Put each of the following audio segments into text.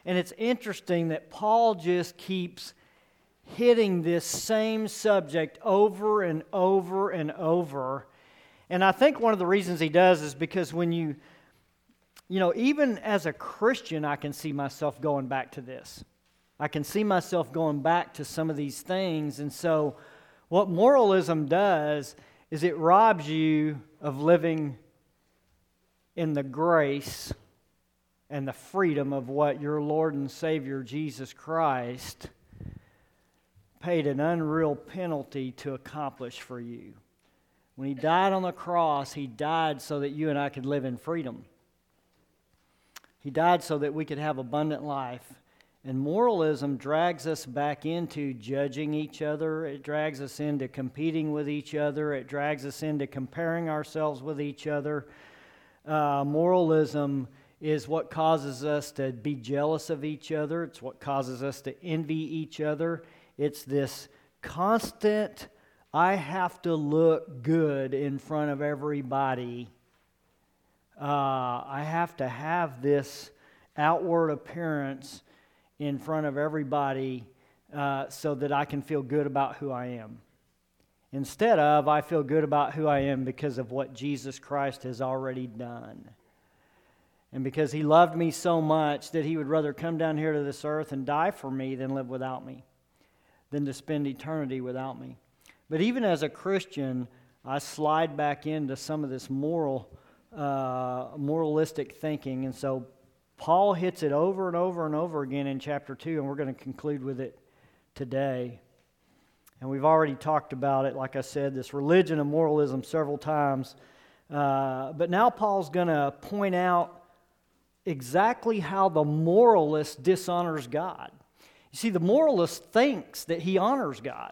And it's interesting that Paul just keeps hitting this same subject over and over and over. And I think one of the reasons he does is because when you know, even as a Christian, I can see myself going back to this. I can see myself going back to some of these things. And so what moralism does is it robs you of living in the grace and the freedom of what your Lord and Savior Jesus Christ paid an unreal penalty to accomplish for you. When He died on the cross, He died so that you and I could live in freedom. He died so that we could have abundant life. And moralism drags us back into judging each other. It drags us into competing with each other. It drags us into comparing ourselves with each other. Moralism is what causes us to be jealous of each other. It's what causes us to envy each other. It's this constant, I have to look good in front of everybody. I have to have this outward appearance in front of everybody so that I can feel good about who I am. Instead of, I feel good about who I am because of what Jesus Christ has already done. And because He loved me so much that He would rather come down here to this earth and die for me than live without me, than to spend eternity without me. But even as a Christian, I slide back into some of this moralistic thinking. And so Paul hits it over and over and over again in chapter 2, and we're going to conclude with it today. And we've already talked about it, like I said, this religion of moralism several times. But now Paul's going to point out exactly how the moralist dishonors God. You see, the moralist thinks that he honors God.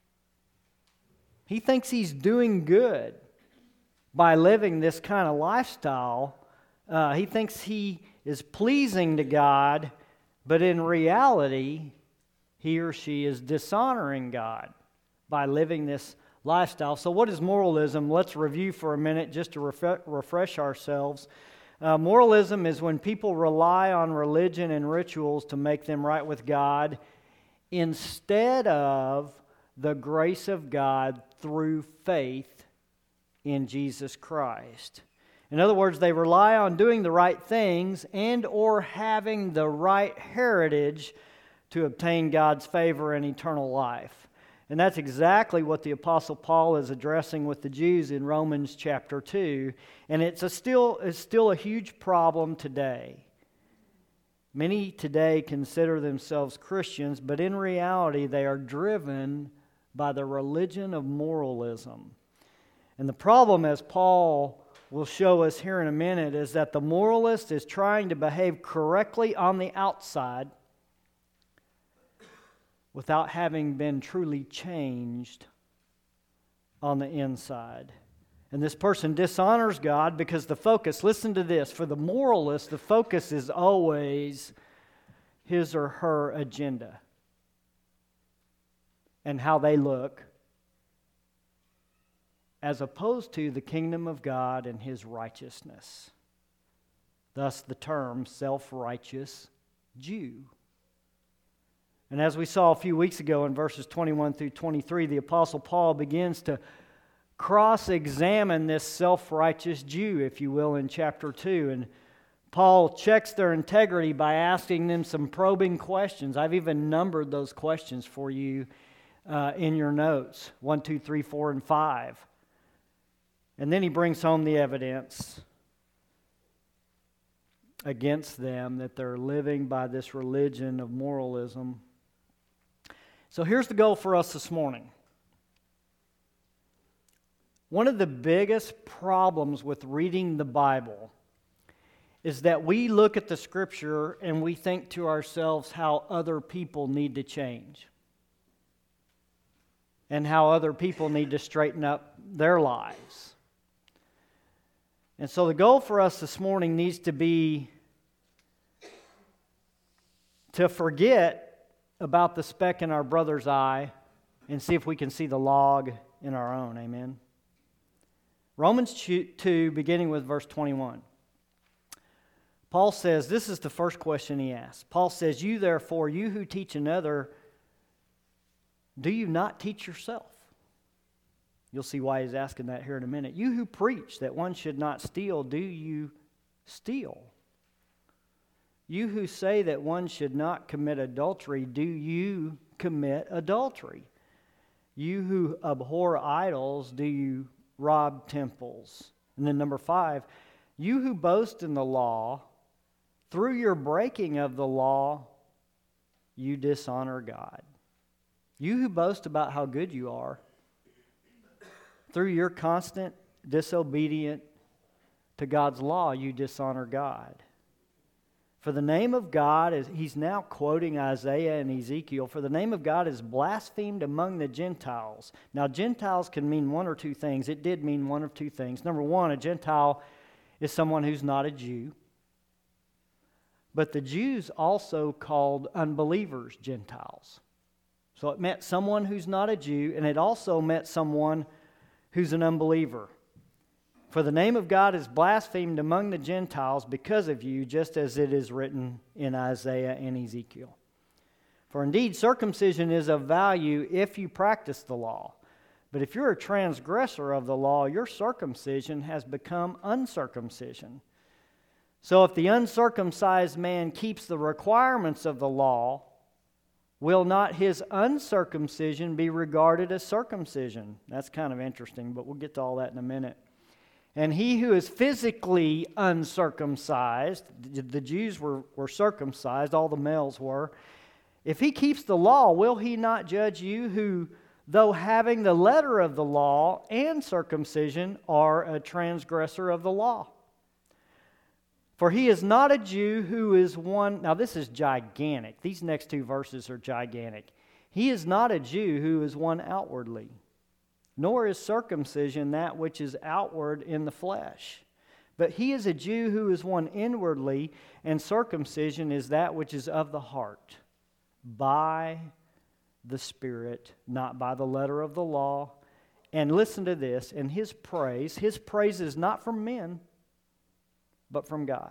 He thinks he's doing good by living this kind of lifestyle. He thinks he is pleasing to God, but in reality, he or she is dishonoring God by living this lifestyle. So what is moralism? Let's review for a minute just to refresh ourselves. Moralism is when people rely on religion and rituals to make them right with God instead of the grace of God through faith in Jesus Christ. In other words, they rely on doing the right things and or having the right heritage to obtain God's favor and eternal life. And that's exactly what the Apostle Paul is addressing with the Jews in Romans chapter 2. And it's still a huge problem today. Many today consider themselves Christians, but in reality they are driven by the religion of moralism. And the problem, as Paul will show us here in a minute, is that the moralist is trying to behave correctly on the outside without having been truly changed on the inside. And this person dishonors God because the focus, listen to this, for the moralist, the focus is always his or her agenda and how they look, as opposed to the kingdom of God and His righteousness. Thus the term self-righteous Jew. And as we saw a few weeks ago in verses 21 through 23, the Apostle Paul begins to cross-examine this self-righteous Jew, if you will, in chapter 2. And Paul checks their integrity by asking them some probing questions. I've even numbered those questions for you in your notes, 1, 2, 3, 4, and 5. And then he brings home the evidence against them that they're living by this religion of moralism. So here's the goal for us this morning. One of the biggest problems with reading the Bible is that we look at the Scripture and we think to ourselves how other people need to change and how other people need to straighten up their lives. And so the goal for us this morning needs to be to forget about the speck in our brother's eye and see if we can see the log in our own. Amen. Romans 2, beginning with verse 21. Paul says, this is the first question he asks. Paul says, you therefore, you who teach another, do you not teach yourself? You'll see why he's asking that here in a minute. You who preach that one should not steal, do you steal? You who say that one should not commit adultery, do you commit adultery? You who abhor idols, do you rob temples? And then number 5, you who boast in the law, through your breaking of the law, you dishonor God. You who boast about how good you are, through your constant disobedience to God's law, you dishonor God. For the name of God is, he's now quoting Isaiah and Ezekiel, for the name of God is blasphemed among the Gentiles. Now, Gentiles can mean one or two things. It did mean one of two things. Number one, a Gentile is someone who's not a Jew. But the Jews also called unbelievers Gentiles. So it meant someone who's not a Jew, and it also meant someone who's an unbeliever. For the name of God is blasphemed among the Gentiles because of you, just as it is written in Isaiah and Ezekiel. For indeed, circumcision is of value if you practice the law. But if you're a transgressor of the law, your circumcision has become uncircumcision. So if the uncircumcised man keeps the requirements of the law, will not his uncircumcision be regarded as circumcision? That's kind of interesting, but we'll get to all that in a minute. And he who is physically uncircumcised, the Jews were circumcised, all the males were. If he keeps the law, will he not judge you who, though having the letter of the law and circumcision, are a transgressor of the law? For he is not a Jew who is one... Now this is gigantic. These next two verses are gigantic. He is not a Jew who is one outwardly, nor is circumcision that which is outward in the flesh. But he is a Jew who is one inwardly, and circumcision is that which is of the heart, by the Spirit, not by the letter of the law. And listen to this, and his praise is not from men, but from God.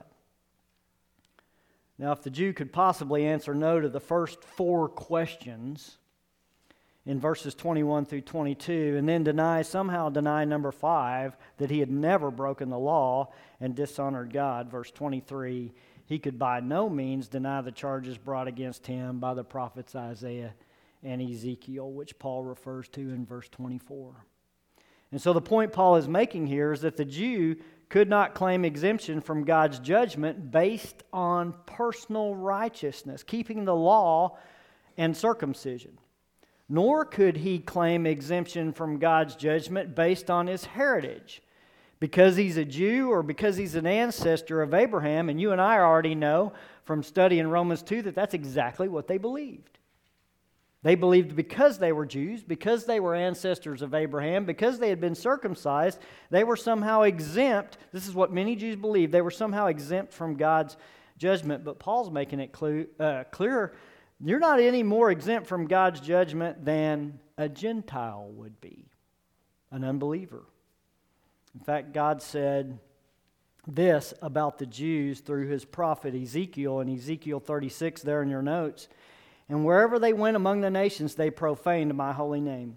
Now, if the Jew could possibly answer no to the first 4 questions in verses 21 through 22, and then somehow deny number 5, that he had never broken the law and dishonored God, verse 23, he could by no means deny the charges brought against him by the prophets Isaiah and Ezekiel, which Paul refers to in verse 24. And so the point Paul is making here is that the Jew could not claim exemption from God's judgment based on personal righteousness, keeping the law and circumcision. Nor could he claim exemption from God's judgment based on his heritage, because he's a Jew or because he's an ancestor of Abraham. And you and I already know from studying Romans 2 that that's exactly what they believed. They believed because they were Jews, because they were ancestors of Abraham, because they had been circumcised, they were somehow exempt. This is what many Jews believed. They were somehow exempt from God's judgment. But Paul's making it clearer. You're not any more exempt from God's judgment than a Gentile would be, an unbeliever. In fact, God said this about the Jews through his prophet Ezekiel in Ezekiel 36 there in your notes. And wherever they went among the nations, they profaned my holy name.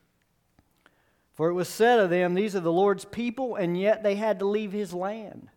For it was said of them, these are the Lord's people, and yet they had to leave his land.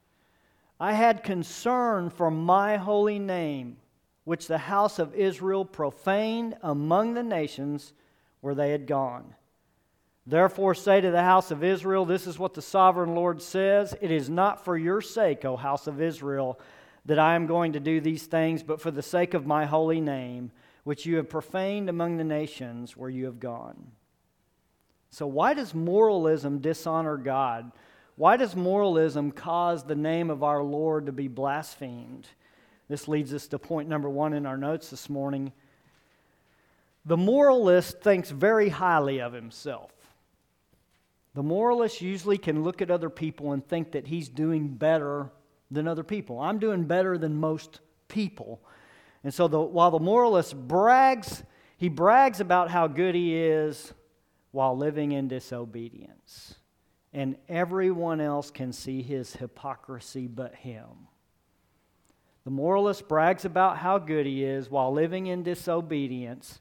I had concern for my holy name, which the house of Israel profaned among the nations where they had gone. Therefore say to the house of Israel, this is what the sovereign Lord says, it is not for your sake, O house of Israel, that I am going to do these things, but for the sake of my holy name, which you have profaned among the nations where you have gone. So why does moralism dishonor God? Why does moralism cause the name of our Lord to be blasphemed? This leads us to point number 1 in our notes this morning. The moralist thinks very highly of himself. The moralist usually can look at other people and think that he's doing better than other people. I'm doing better than most people. And so while the moralist brags about how good he is while living in disobedience. And everyone else can see his hypocrisy but him. The moralist brags about how good he is while living in disobedience,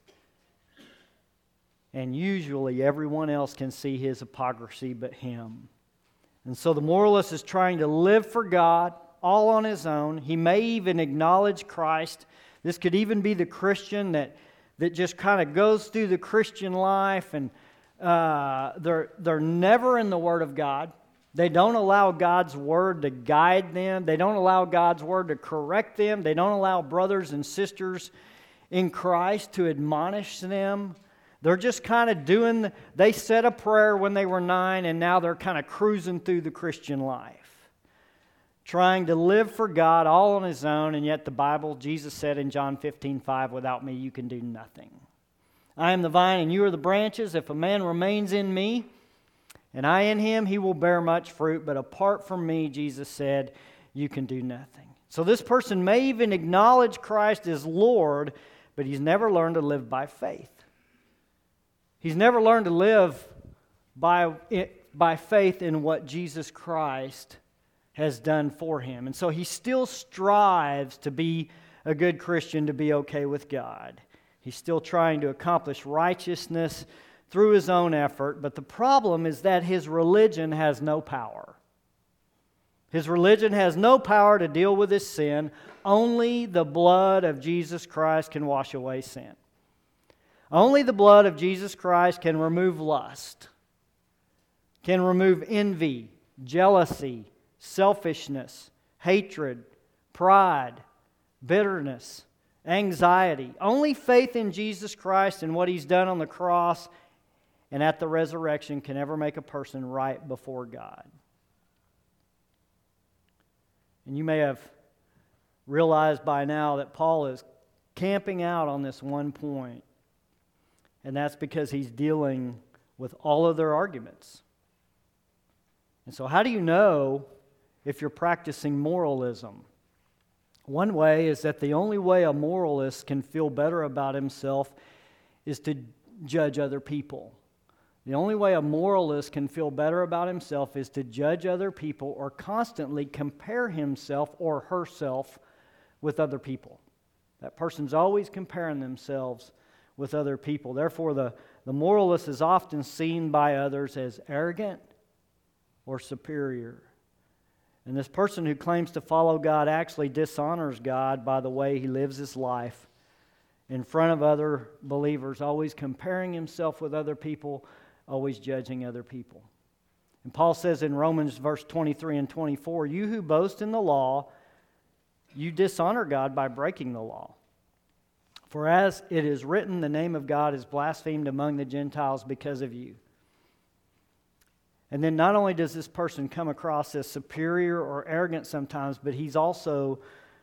and usually everyone else can see his hypocrisy but him. And so the moralist is trying to live for God all on his own. He may even acknowledge Christ. This could even be the Christian that just kind of goes through the Christian life, and they're never in the Word of God. They don't allow God's Word to guide them. They don't allow God's Word to correct them. They don't allow brothers and sisters in Christ to admonish them. They're just kind of they said a prayer when they were 9, and now they're kind of cruising through the Christian life, trying to live for God all on his own, and yet the Bible, Jesus said in John 15:5, without me you can do nothing. I am the vine and you are the branches. If a man remains in me and I in him, he will bear much fruit, but apart from me, Jesus said, you can do nothing. So this person may even acknowledge Christ as Lord, but he's never learned to live by faith. He's never learned to live by faith in what Jesus Christ has done for him. And so he still strives to be a good Christian, to be okay with God. He's still trying to accomplish righteousness through his own effort, but the problem is that his religion has no power. His religion has no power to deal with his sin. Only the blood of Jesus Christ can wash away sin. Only the blood of Jesus Christ can remove lust, can remove envy, jealousy, selfishness, hatred, pride, bitterness, anxiety. Only faith in Jesus Christ and what He's done on the cross and at the resurrection can ever make a person right before God. And you may have realized by now that Paul is camping out on this one point, and that's because he's dealing with all of their arguments. And so how do you know if you're practicing moralism? One way is that the only way a moralist can feel better about himself is to judge other people. The only way a moralist can feel better about himself is to judge other people or constantly compare himself or herself with other people. That person's always comparing themselves with other people. Therefore, the moralist is often seen by others as arrogant or superior. And this person who claims to follow God actually dishonors God by the way he lives his life in front of other believers, always comparing himself with other people, always judging other people. And Paul says in Romans verse 23 and 24, you who boast in the law, you dishonor God by breaking the law. For as it is written, the name of God is blasphemed among the Gentiles because of you. And then not only does this person come across as superior or arrogant sometimes, but he's also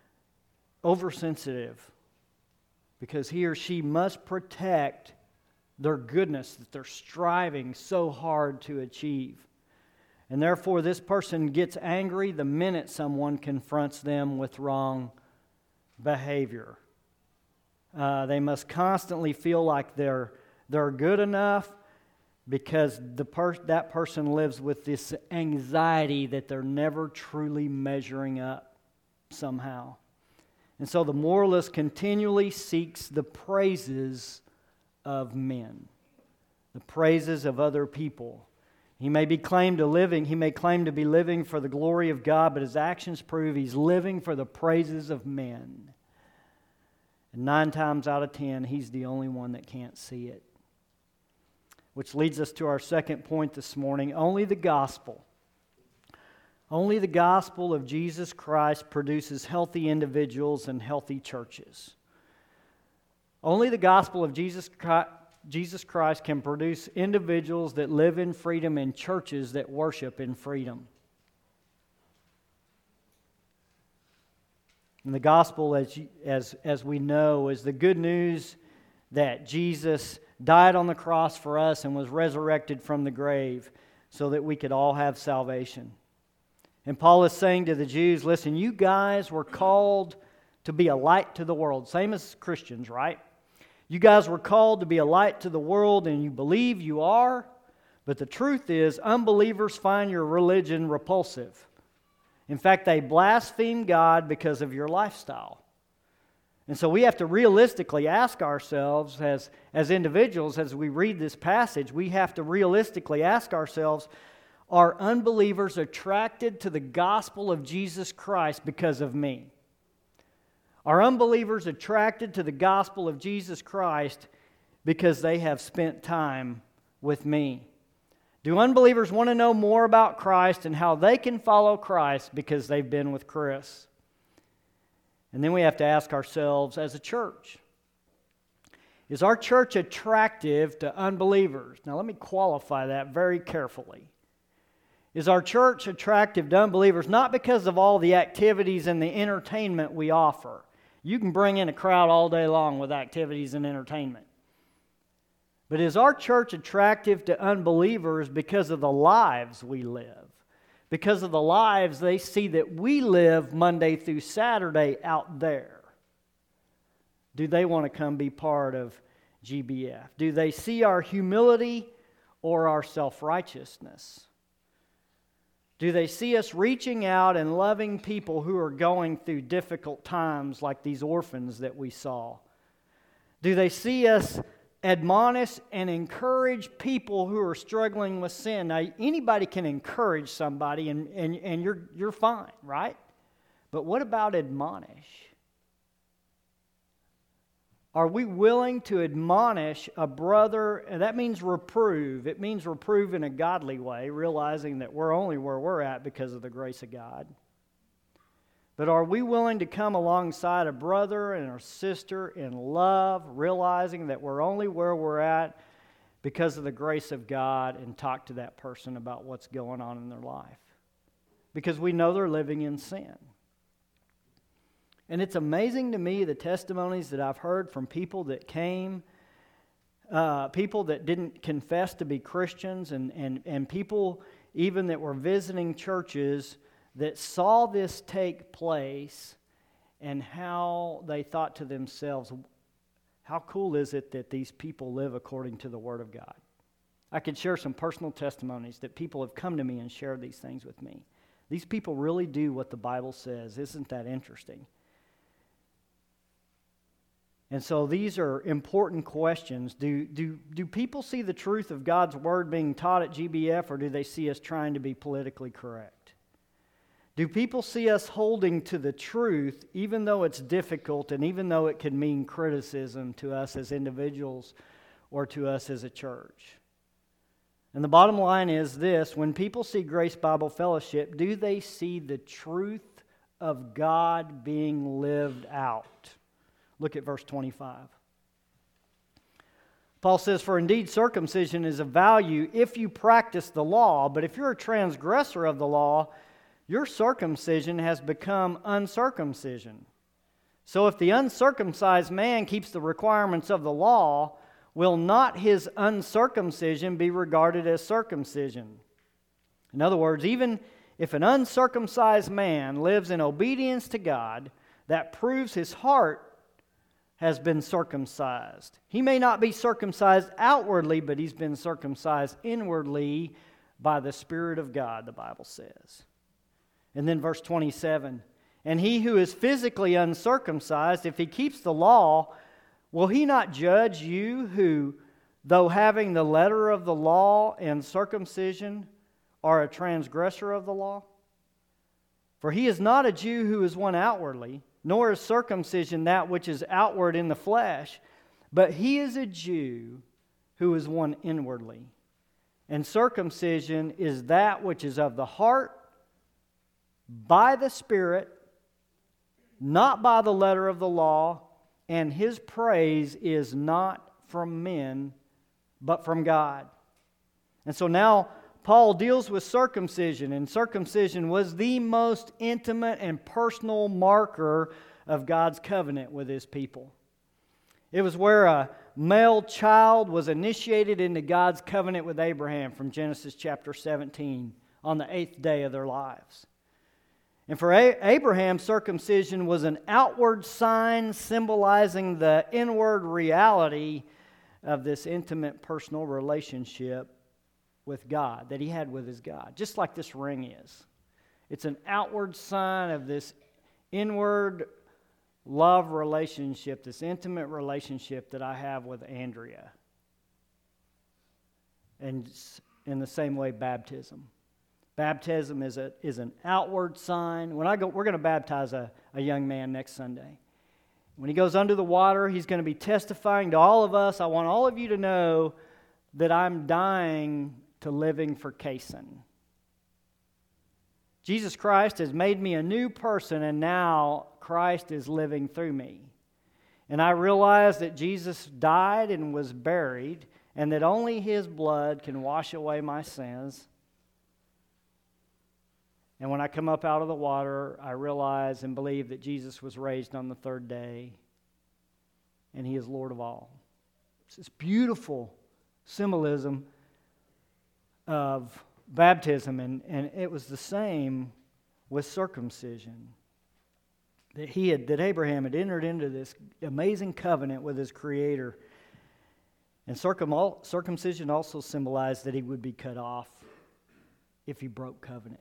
oversensitive because he or she must protect their goodness that they're striving so hard to achieve. And therefore, this person gets angry the minute someone confronts them with wrong behavior. They must constantly feel like they're good enough because that person lives with this anxiety that they're never truly measuring up somehow. And so the moralist continually seeks the praises of men, the praises of other people. He may claim to be living for the glory of God, but his actions prove he's living for the praises of men. And 9 times out of 10, he's the only one that can't see it. Which leads us to our second point this morning. Only the gospel of Jesus Christ produces healthy individuals and healthy churches. Only the gospel of Jesus Christ can produce individuals that live in freedom and churches that worship in freedom. And the gospel, as we know, is the good news that Jesus died on the cross for us and was resurrected from the grave so that we could all have salvation. And Paul is saying to the Jews, listen, you guys were called to be a light to the world. Same as Christians, right? You guys were called to be a light to the world, and you believe you are. But the truth is, unbelievers find your religion repulsive. In fact, they blaspheme God because of your lifestyle. And so we have to realistically ask ourselves as individuals, as we read this passage, we have to realistically ask ourselves, are unbelievers attracted to the gospel of Jesus Christ because of me? Are unbelievers attracted to the gospel of Jesus Christ because they have spent time with me? Do unbelievers want to know more about Christ and how they can follow Christ because they've been with Chris? And then we have to ask ourselves as a church, is our church attractive to unbelievers? Now let me qualify that very carefully. Is our church attractive to unbelievers not because of all the activities and the entertainment we offer? You can bring in a crowd all day long with activities and entertainment. But is our church attractive to unbelievers because of the lives we live? Because of the lives they see that we live Monday through Saturday out there? Do they want to come be part of GBF? Do they see our humility or our self-righteousness? Do they see us reaching out and loving people who are going through difficult times like these orphans that we saw? Do they see us admonish and encourage people who are struggling with sin? Now, anybody can encourage somebody and you're fine, right? But what about admonish? Are we willing to admonish a brother? And that means reprove. It means reprove in a godly way, realizing that we're only where we're at because of the grace of God. But are we willing to come alongside a brother and a sister in love, realizing that we're only where we're at because of the grace of God, and talk to that person about what's going on in their life? Because we know they're living in sin. And it's amazing to me the testimonies that I've heard from people that came, people that didn't confess to be Christians, and people even that were visiting churches that saw this take place, and how they thought to themselves, how cool is it that these people live according to the Word of God? I could share some personal testimonies that people have come to me and shared these things with me. These people really do what the Bible says. Isn't that interesting? And so these are important questions. Do people see the truth of God's Word being taught at GBF, or do they see us trying to be politically correct? Do people see us holding to the truth, even though it's difficult and even though it can mean criticism to us as individuals or to us as a church? And the bottom line is this: when people see Grace Bible Fellowship, do they see the truth of God being lived out? Look at verse 25. Paul says, "For indeed circumcision is of value if you practice the law, but if you're a transgressor of the law, your circumcision has become uncircumcision. So if the uncircumcised man keeps the requirements of the law, will not his uncircumcision be regarded as circumcision?" In other words, even if an uncircumcised man lives in obedience to God, that proves his heart has been circumcised. He may not be circumcised outwardly, but he's been circumcised inwardly by the Spirit of God, the Bible says. And then verse 27, "And he who is physically uncircumcised, if he keeps the law, will he not judge you who, though having the letter of the law and circumcision, are a transgressor of the law? For he is not a Jew who is one outwardly, nor is circumcision that which is outward in the flesh, but he is a Jew who is one inwardly. And circumcision is that which is of the heart, by the Spirit, not by the letter of the law, and his praise is not from men, but from God." And so now Paul deals with circumcision, and circumcision was the most intimate and personal marker of God's covenant with his people. It was where a male child was initiated into God's covenant with Abraham from Genesis chapter 17 on the 8th day of their lives. And for Abraham, circumcision was an outward sign symbolizing the inward reality of this intimate personal relationship with God that he had with his God, just like this ring is. It's an outward sign of this inward love relationship, this intimate relationship that I have with Andrea. And in the same way, baptism. Baptism is an outward sign. We're going to baptize a young man next Sunday. When he goes under the water, he's going to be testifying to all of us. I want all of you to know that I'm dying to living for Kason. Jesus Christ has made me a new person, and now Christ is living through me. And I realize that Jesus died and was buried, and that only His blood can wash away my sins. And when I come up out of the water, I realize and believe that Jesus was raised on the third day, and He is Lord of all. It's this beautiful symbolism of baptism, and it was the same with circumcision. That Abraham had entered into this amazing covenant with his Creator. And circumcision also symbolized that he would be cut off if he broke covenant.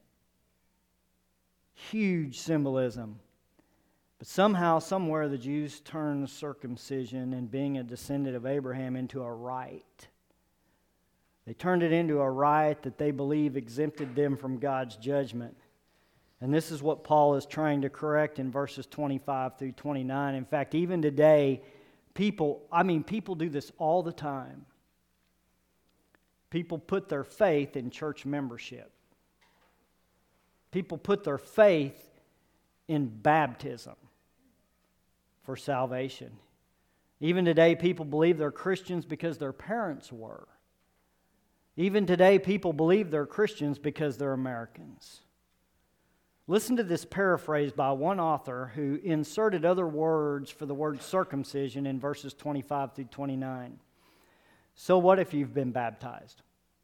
Huge symbolism. But somehow, somewhere, the Jews turned circumcision and being a descendant of Abraham into a rite. They turned it into a rite that they believe exempted them from God's judgment. And this is what Paul is trying to correct in verses 25 through 29. In fact, even today, people do this all the time. People put their faith in church membership. People put their faith in baptism for salvation. Even today, people believe they're Christians because their parents were. Even today, people believe they're Christians because they're Americans. Listen to this paraphrase by one author who inserted other words for the word circumcision in verses 25 through 29. So what if you've been baptized?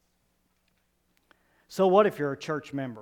So what if you're a church member?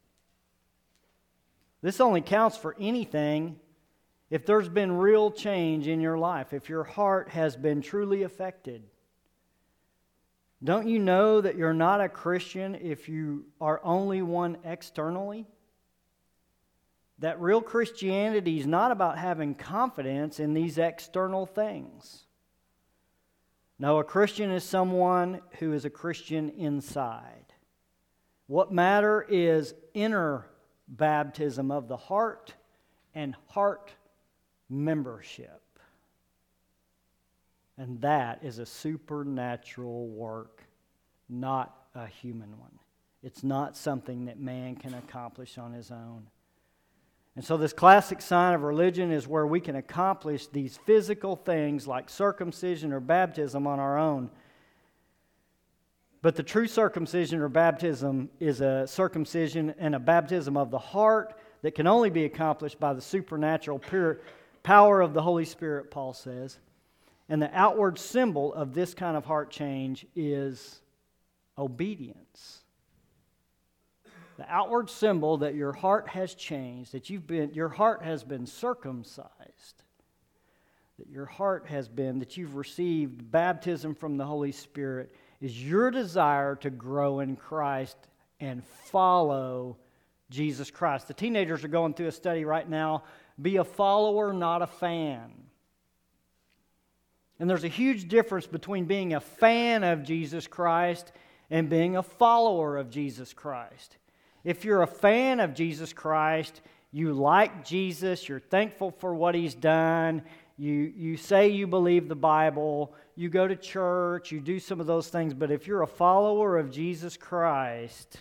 This only counts for anything if there's been real change in your life, if your heart has been truly affected. Don't you know that you're not a Christian if you are only one externally? That real Christianity is not about having confidence in these external things. No, a Christian is someone who is a Christian inside. What matter is inner baptism of the heart and heart membership. And that is a supernatural work, not a human one. It's not something that man can accomplish on his own. And so this classic sign of religion is where we can accomplish these physical things like circumcision or baptism on our own. But the true circumcision or baptism is a circumcision and a baptism of the heart that can only be accomplished by the supernatural power of the Holy Spirit, Paul says. And the outward symbol of this kind of heart change is obedience. The outward symbol that your heart has changed, that your heart has been circumcised, that you've received baptism from the Holy Spirit, is your desire to grow in Christ and follow Jesus Christ. The teenagers are going through a study right now, be a follower, not a fan. And there's a huge difference between being a fan of Jesus Christ and being a follower of Jesus Christ. If you're a fan of Jesus Christ, you like Jesus, you're thankful for what He's done, you say you believe the Bible, you go to church, you do some of those things, but if you're a follower of Jesus Christ,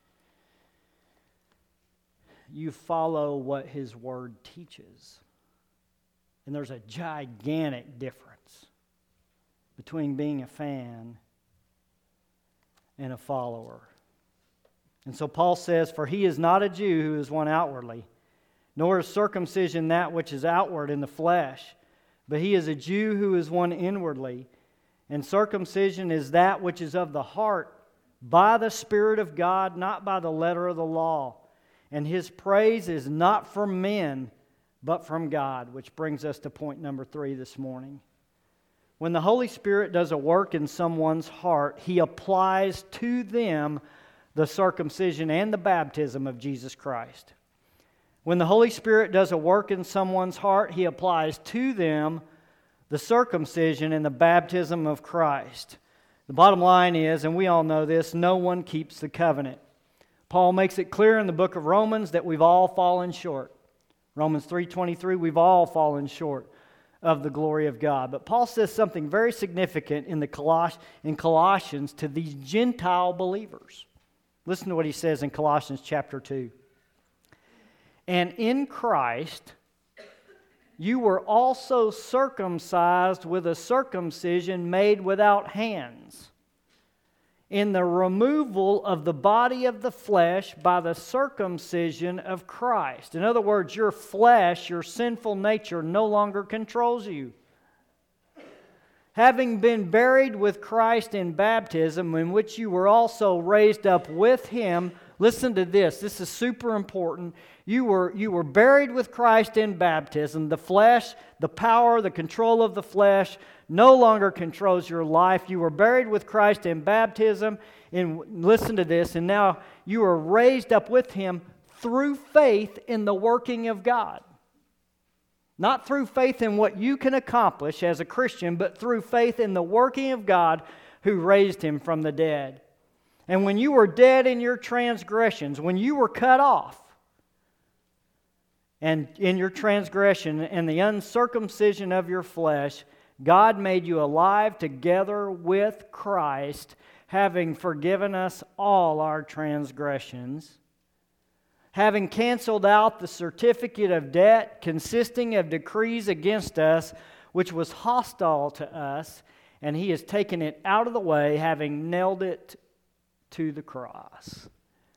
you follow what His Word teaches. And there's a gigantic difference between being a fan and a follower. And so Paul says, "For he is not a Jew who is one outwardly, nor is circumcision that which is outward in the flesh, but he is a Jew who is one inwardly. And circumcision is that which is of the heart, by the Spirit of God, not by the letter of the law. And his praise is not from men, but from God," which brings us to point number 3 this morning. When the Holy Spirit does a work in someone's heart, He applies to them the circumcision and the baptism of Jesus Christ. When the Holy Spirit does a work in someone's heart, He applies to them the circumcision and the baptism of Christ. The bottom line is, and we all know this, no one keeps the covenant. Paul makes it clear in the book of Romans that we've all fallen short. Romans 3:23, we've all fallen short of the glory of God. But Paul says something very significant in Colossians to these Gentile believers. Listen to what he says in Colossians chapter 2. And in Christ you were also circumcised with a circumcision made without hands, in the removal of the body of the flesh by the circumcision of Christ. In other words, your flesh, your sinful nature, no longer controls you. Having been buried with Christ in baptism, in which you were also raised up with Him. Listen to this. This is super important. You were buried with Christ in baptism. The flesh, the power, the control of the flesh no longer controls your life. You were buried with Christ in baptism. And listen to this. And now you are raised up with Him through faith in the working of God. Not through faith in what you can accomplish as a Christian, but through faith in the working of God who raised Him from the dead. And when you were dead in your transgressions, when you were cut off, and in your transgression and the uncircumcision of your flesh, God made you alive together with Christ, having forgiven us all our transgressions, having canceled out the certificate of debt consisting of decrees against us, which was hostile to us, and He has taken it out of the way, having nailed it to the cross.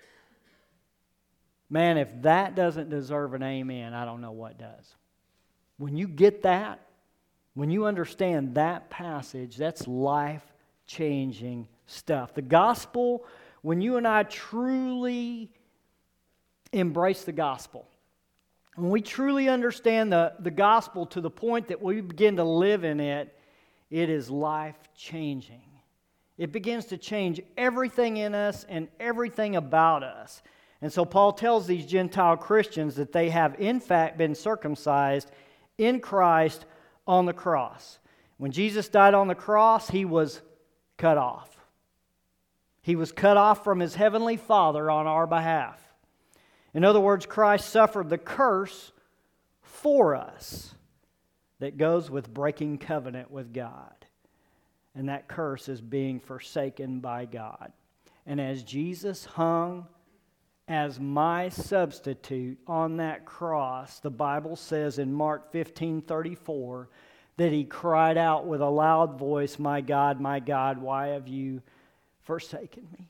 Man, if that doesn't deserve an amen, I don't know what does. When you get that, when you understand that passage, that's life-changing stuff. The gospel, when you and I truly embrace the gospel, when we truly understand the gospel to the point that we begin to live in it, it is life-changing. It begins to change everything in us and everything about us. And so Paul tells these Gentile Christians that they have in fact been circumcised in Christ on the cross. When Jesus died on the cross, He was cut off. He was cut off from His heavenly Father on our behalf. In other words, Christ suffered the curse for us that goes with breaking covenant with God. And that curse is being forsaken by God. And as Jesus hung as my substitute on that cross, the Bible says in Mark 15:34 that He cried out with a loud voice, my God, why have you forsaken me?"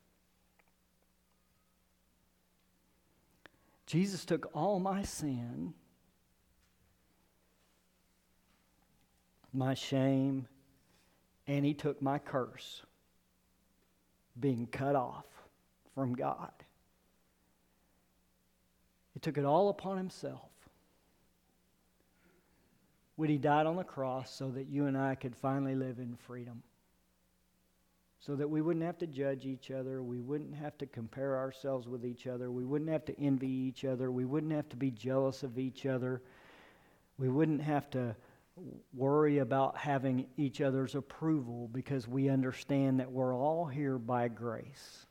Jesus took all my sin, my shame, and He took my curse, being cut off from God. He took it all upon Himself when He died on the cross so that you and I could finally live in freedom. So that we wouldn't have to judge each other. We wouldn't have to compare ourselves with each other. We wouldn't have to envy each other. We wouldn't have to be jealous of each other. We wouldn't have to worry about having each other's approval, because we understand that we're all here by grace.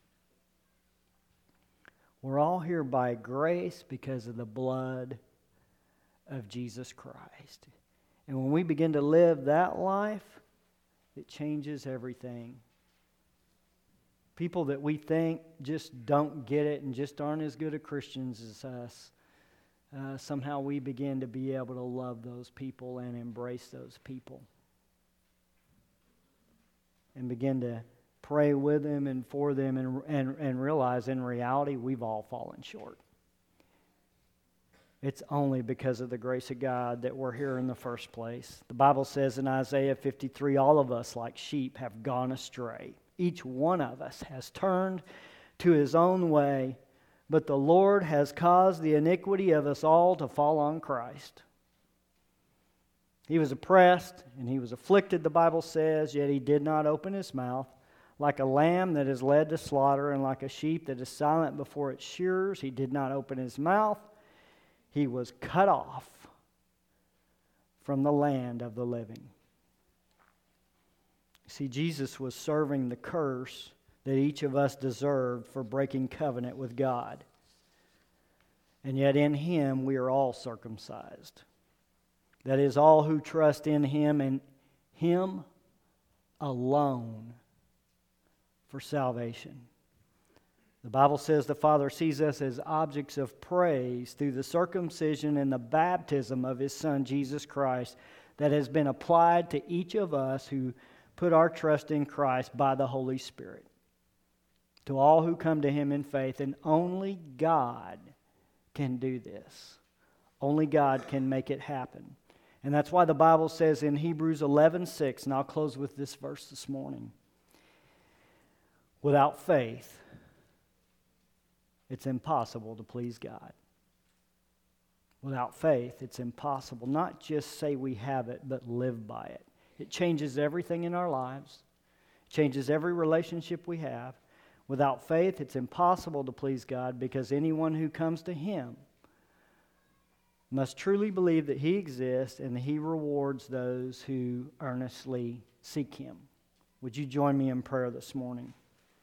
We're all here by grace because of the blood of Jesus Christ. And when we begin to live that life, it changes everything. People that we think just don't get it and just aren't as good a Christians as us, somehow we begin to be able to love those people and embrace those people. And begin to pray with them and for them and realize in reality we've all fallen short. It's only because of the grace of God that we're here in the first place. The Bible says in Isaiah 53, all of us like sheep have gone astray. Each one of us has turned to his own way, but the Lord has caused the iniquity of us all to fall on Christ. He was oppressed and He was afflicted, the Bible says, yet He did not open His mouth. Like a lamb that is led to slaughter, and like a sheep that is silent before its shearers, he did not open his mouth. He was cut off from the land of the living. See, Jesus was serving the curse that each of us deserved for breaking covenant with God. And yet in Him we are all circumcised. That is, all who trust in Him and Him alone for salvation. The Bible says the Father sees us as objects of praise through the circumcision and the baptism of His Son, Jesus Christ, that has been applied to each of us who put our trust in Christ by the Holy Spirit. To all who come to Him in faith, and only God can do this. Only God can make it happen. And that's why the Bible says in Hebrews 11:6, and I'll close with this verse this morning, without faith, it's impossible to please God. Without faith, it's impossible. Not just say we have it, but live by it. It changes everything in our lives. It changes every relationship we have. Without faith, it's impossible to please God, because anyone who comes to Him must truly believe that He exists and that He rewards those who earnestly seek Him. Would you join me in prayer this morning?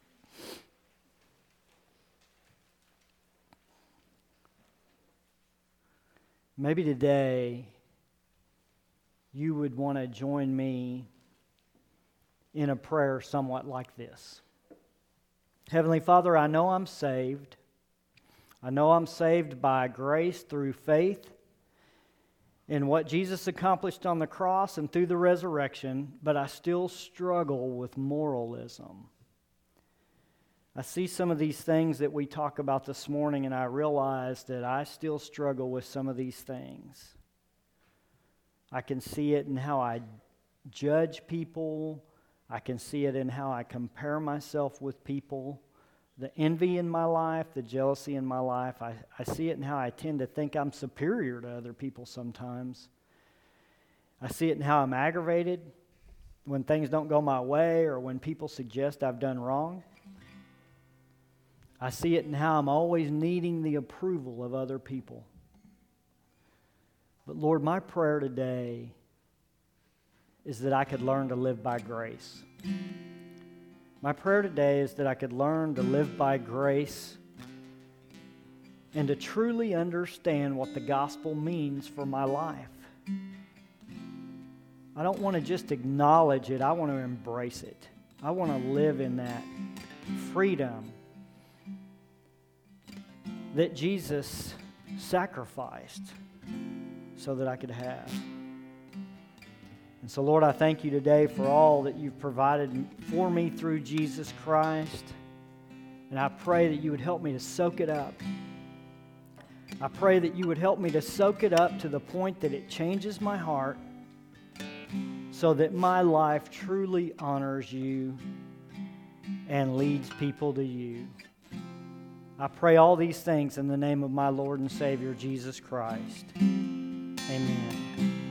Maybe today you would want to join me in a prayer somewhat like this. Heavenly Father, I know I'm saved. I know I'm saved by grace through faith in what Jesus accomplished on the cross and through the resurrection, but I still struggle with moralism. I see some of these things that we talk about this morning, and I realize that I still struggle with some of these things. I can see it in how I judge people. I can see it in how I compare myself with people. The envy in my life, the jealousy in my life, I see it in how I tend to think I'm superior to other people sometimes. I see it in how I'm aggravated when things don't go my way or when people suggest I've done wrong. I see it in how I'm always needing the approval of other people. But Lord, my prayer today is that I could learn to live by grace. My prayer today is that I could learn to live by grace and to truly understand what the gospel means for my life. I don't want to just acknowledge it. I want to embrace it. I want to live in that freedom that Jesus sacrificed so that I could have. And so, Lord, I thank you today for all that you've provided for me through Jesus Christ. And I pray that you would help me to soak it up. I pray that you would help me to soak it up to the point that it changes my heart so that my life truly honors you and leads people to you. I pray all these things in the name of my Lord and Savior, Jesus Christ. Amen.